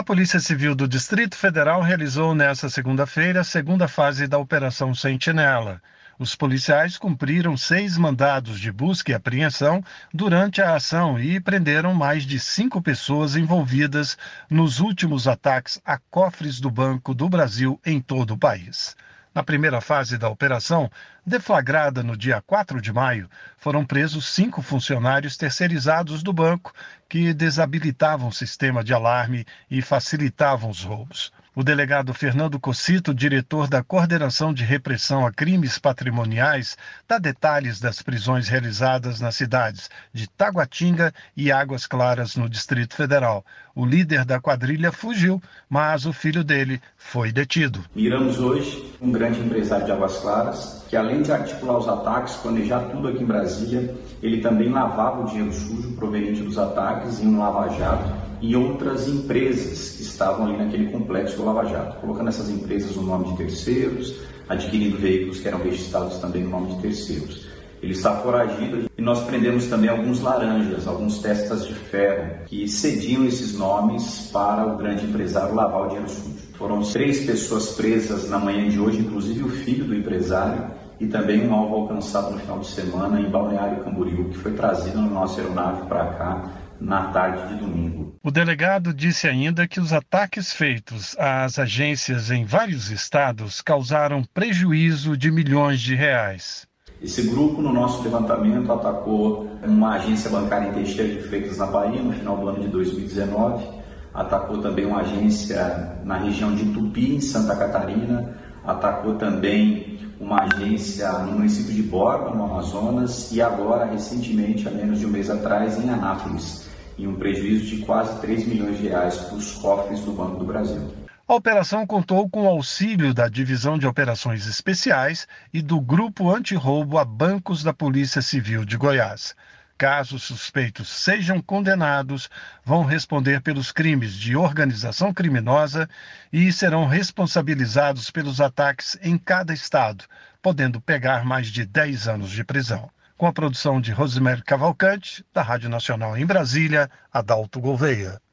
A Polícia Civil do Distrito Federal realizou nesta segunda-feira a segunda fase da Operação Sentinela. Os policiais cumpriram 6 mandados de busca e apreensão durante a ação e prenderam mais de 5 pessoas envolvidas nos últimos ataques a cofres do Banco do Brasil em todo o país. Na primeira fase da operação, deflagrada no dia 4 de maio, foram presos 5 funcionários terceirizados do banco que desabilitavam o sistema de alarme e facilitavam os roubos. O delegado Fernando Cossito, diretor da Coordenação de Repressão a Crimes Patrimoniais, dá detalhes das prisões realizadas nas cidades de Taguatinga e Águas Claras, no Distrito Federal. O líder da quadrilha fugiu, mas o filho dele foi detido. Miramos hoje um grande empresário de Águas Claras, que além de articular os ataques, planejar tudo aqui em Brasília, ele também lavava o dinheiro sujo proveniente dos ataques em um lava-jato e outras empresas que estavam ali naquele complexo do Lava Jato, colocando essas empresas no nome de terceiros, adquirindo veículos que eram registrados também no nome de terceiros. Ele está foragido e nós prendemos também alguns laranjas, alguns testas de ferro, que cediam esses nomes para o grande empresário lavar o dinheiro sujo. Foram 3 pessoas presas na manhã de hoje, inclusive o filho do empresário, e também um alvo alcançado no final de semana em Balneário Camboriú, que foi trazido na nossa aeronave para cá na tarde de domingo. O delegado disse ainda que os ataques feitos às agências em vários estados causaram prejuízo de milhões de reais. Esse grupo, no nosso levantamento, atacou uma agência bancária em Teixeira de Freitas, na Bahia, no final do ano de 2019. Atacou também uma agência na região de Tupi, em Santa Catarina. Atacou também uma agência no município de Borba, no Amazonas. E agora, recentemente, há menos de um mês atrás, em Anápolis, em um prejuízo de quase 3 milhões de reais para os cofres do Banco do Brasil. A operação contou com o auxílio da Divisão de Operações Especiais e do Grupo Antirroubo a Bancos da Polícia Civil de Goiás. Caso os suspeitos sejam condenados, vão responder pelos crimes de organização criminosa e serão responsabilizados pelos ataques em cada estado, podendo pegar mais de 10 anos de prisão. Com a produção de Rosemary Cavalcante, da Rádio Nacional em Brasília, Adalto Gouveia.